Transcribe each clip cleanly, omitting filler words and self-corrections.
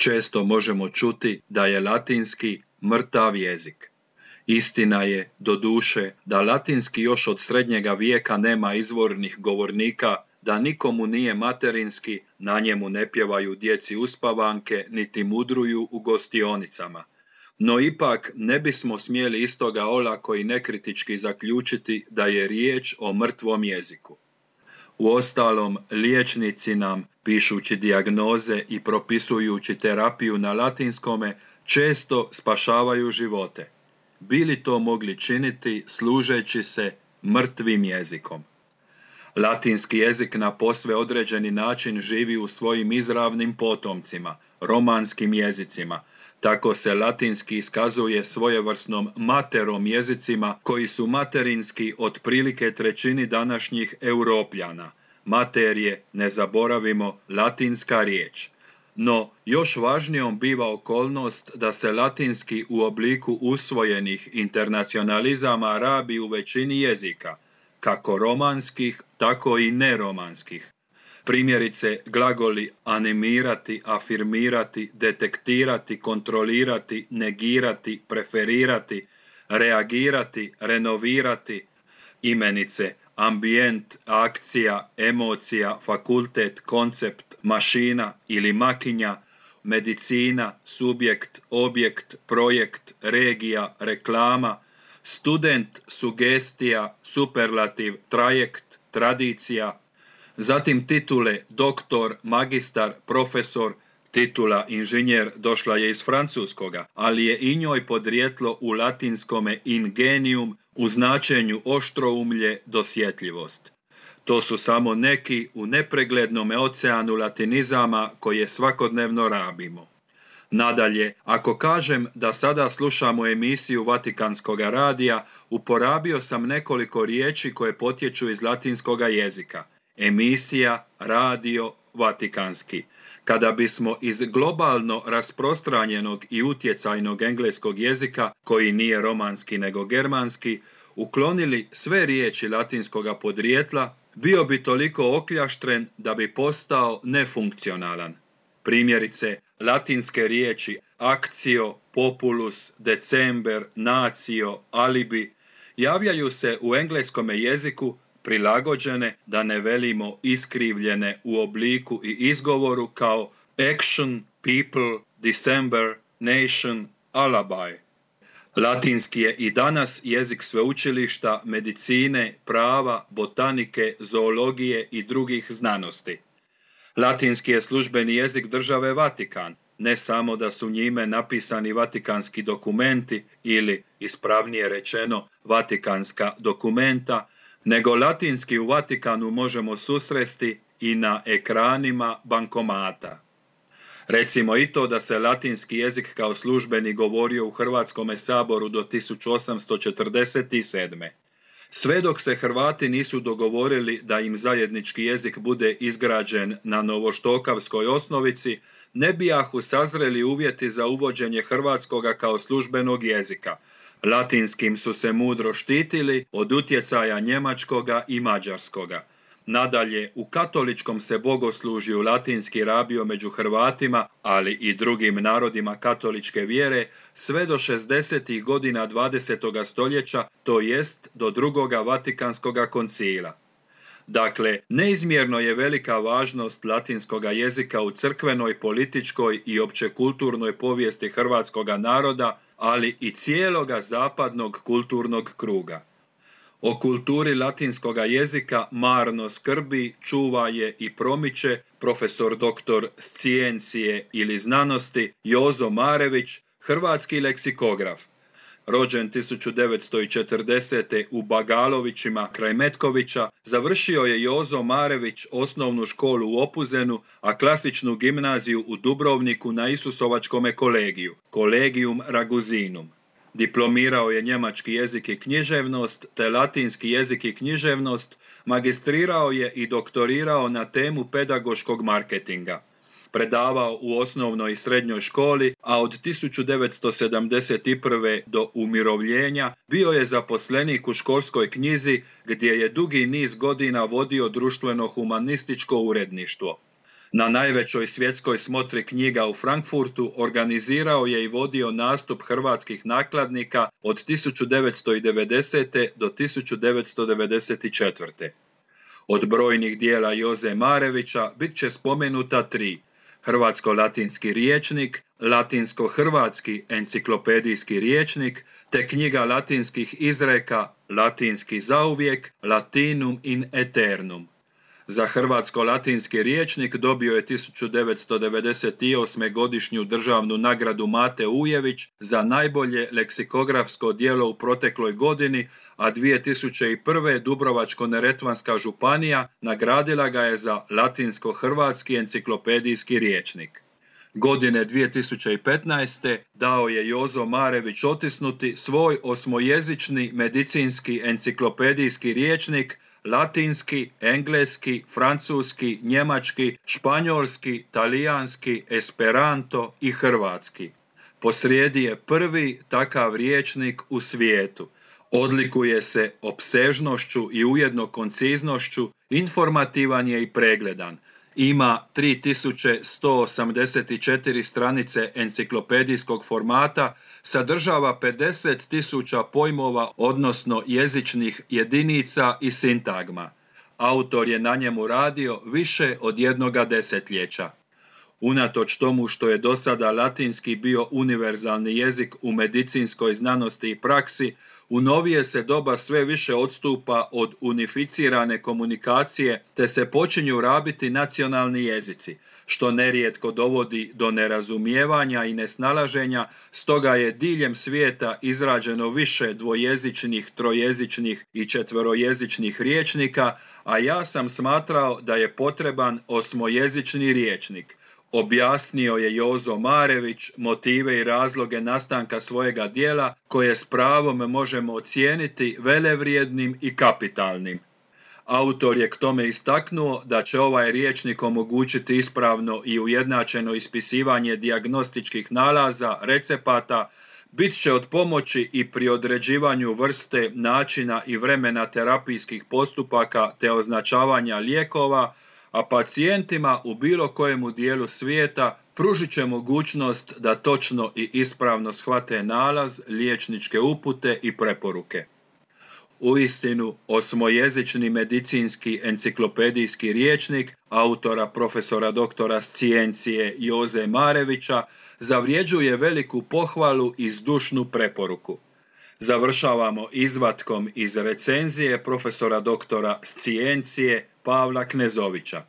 često možemo čuti da je latinski mrtav jezik. Istina je, doduše, da latinski još od srednjega vijeka nema izvornih govornika, da nikomu nije materinski, na njemu ne pjevaju djeci uspavanke, niti mudruju u gostionicama. No ipak ne bismo smjeli iz toga olako i nekritički zaključiti da je riječ o mrtvom jeziku. Uostalom, liječnici nam, pišući dijagnoze i propisujući terapiju na latinskome, često spašavaju živote. Bili to mogli činiti služeći se mrtvim jezikom. Latinski jezik na posve određeni način živi u svojim izravnim potomcima, romanskim jezicima. Tako se latinski iskazuje svojevrsnom materom jezicima koji su materinski otprilike trećini današnjih Europljana. Mater je, ne zaboravimo, latinska riječ. No, još važnijom biva okolnost da se latinski u obliku usvojenih internacionalizama rabi u većini jezika, kako romanskih, tako i neromanskih. Primjerice, glagoli animirati, afirmirati, detektirati, kontrolirati, negirati, preferirati, reagirati, renovirati, imenice, ambijent, akcija, emocija, fakultet, koncept, mašina ili makinja, medicina, subjekt, objekt, projekt, regija, reklama, student, sugestija, superlativ, trajekt, tradicija, zatim titule doktor, magistar, profesor, titula inženjer došla je iz francuskoga, ali je i njoj podrijetlo u latinskome ingenium u značenju oštroumlje, dosjetljivost. To su samo neki u nepreglednome oceanu latinizama koje svakodnevno rabimo. Nadalje, ako kažem da sada slušamo emisiju Vatikanskoga radija, uporabio sam nekoliko riječi koje potječu iz latinskoga jezika. Emisija, radio, vatikanski. Kada bismo iz globalno rasprostranjenog i utjecajnog engleskog jezika, koji nije romanski nego germanski, uklonili sve riječi latinskoga podrijetla, bio bi toliko okljaštren da bi postao nefunkcionalan. Primjerice, latinske riječi actio, populus, december, natio, alibi javljaju se u engleskome jeziku prilagođene, da ne velimo iskrivljene u obliku i izgovoru kao action, people, December, nation, alibi. Latinski je i danas jezik sveučilišta, medicine, prava, botanike, zoologije i drugih znanosti. Latinski je službeni jezik države Vatikan, ne samo da su njime napisani vatikanski dokumenti ili, ispravnije rečeno, vatikanska dokumenta, nego latinski u Vatikanu možemo susresti i na ekranima bankomata. Recimo i to da se latinski jezik kao službeni govorio u Hrvatskome saboru do 1847. Sve dok se Hrvati nisu dogovorili da im zajednički jezik bude izgrađen na novoštokavskoj osnovici, ne bijahu sazreli uvjeti za uvođenje hrvatskoga kao službenog jezika. Latinskim su se mudro štitili od utjecaja njemačkoga i mađarskoga. Nadalje, u katoličkom se bogoslužju latinski rabio među Hrvatima, ali i drugim narodima katoličke vjere, sve do 60. godina 20. stoljeća, to jest do drugoga Vatikanskoga koncila. Dakle, neizmjerno je velika važnost latinskoga jezika u crkvenoj, političkoj i općekulturnoj povijesti hrvatskoga naroda, ali i cijeloga zapadnog kulturnog kruga. O kulturi latinskoga jezika marno skrbi, čuva je i promiče profesor doktor scijencije ili znanosti Jozo Marević, hrvatski leksikograf. Rođen 1940. u Bagalovićima kraj Metkovića, završio je Jozo Marević osnovnu školu u Opuzenu, a klasičnu gimnaziju u Dubrovniku na Isusovačkome kolegiju, Collegium Raguzinum. Diplomirao je njemački jezik i književnost, te latinski jezik i književnost, magistrirao je i doktorirao na temu pedagoškog marketinga. Predavao u osnovnoj i srednjoj školi, a od 1971. do umirovljenja bio je zaposlenik u školskoj knjizi gdje je dugi niz godina vodio društveno-humanističko uredništvo. Na najvećoj svjetskoj smotri knjiga u Frankfurtu organizirao je i vodio nastup hrvatskih nakladnika od 1990. do 1994. Od brojnih dijela Joze Marevića bit će spomenuta 3: hrvatsko-latinski rječnik, latinsko-hrvatski enciklopedijski rječnik, te knjiga latinskih izreka Latinski zauvijek, Latinum in aeternum. Za hrvatsko-latinski rječnik dobio je 1998. godišnju državnu nagradu Mate Ujević za najbolje leksikografsko djelo u protekloj godini, a 2001. Dubrovačko-neretvanska županija nagradila ga je za latinsko-hrvatski enciklopedijski rječnik. Godine 2015. dao je Jozo Marević otisnuti svoj osmojezični medicinski enciklopedijski rječnik latinski, engleski, francuski, njemački, španjolski, talijanski, esperanto i hrvatski. Posrijedi je prvi takav rječnik u svijetu. Odlikuje se opsežnošću i ujedno konciznošću, informativan je i pregledan. Ima 3184 stranice enciklopedijskog formata, sadržava 50.000 pojmova, odnosno jezičnih jedinica i sintagma. Autor je na njemu radio više od jednoga desetljeća. Unatoč tomu što je do sada latinski bio univerzalni jezik u medicinskoj znanosti i praksi, u novije se doba sve više odstupa od unificirane komunikacije te se počinju rabiti nacionalni jezici, što nerijetko dovodi do nerazumijevanja i nesnalaženja, stoga je diljem svijeta izrađeno više dvojezičnih, trojezičnih i četverojezičnih rječnika, a ja sam smatrao da je potreban osmojezični rječnik. Objasnio je Jozo Marević motive i razloge nastanka svojega djela koje s pravom možemo ocijeniti velevrijednim i kapitalnim. Autor je k tome istaknuo da će ovaj rječnik omogućiti ispravno i ujednačeno ispisivanje dijagnostičkih nalaza, recepata, bit će od pomoći i pri određivanju vrste, načina i vremena terapijskih postupaka te označavanja lijekova, a pacijentima u bilo kojemu dijelu svijeta pružit će mogućnost da točno i ispravno shvate nalaz, liječničke upute i preporuke. Uistinu, osmojezični medicinski enciklopedijski rječnik autora profesora doktora scijencije Joze Marevića zavređuje veliku pohvalu i zdušnu preporuku. Završavamo izvatkom iz recenzije profesora doktora scijencije Pavla Knezovića.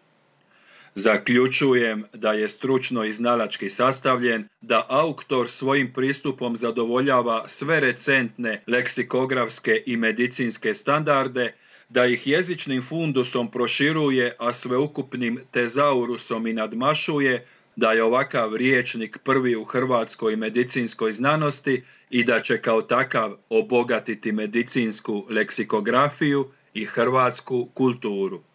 Zaključujem da je stručno i znalački sastavljen, da autor svojim pristupom zadovoljava sve recentne leksikografske i medicinske standarde, da ih jezičnim fundusom proširuje, a sveukupnim tezaurusom i nadmašuje, da je ovakav rječnik prvi u hrvatskoj medicinskoj znanosti i da će kao takav obogatiti medicinsku leksikografiju i hrvatsku kulturu.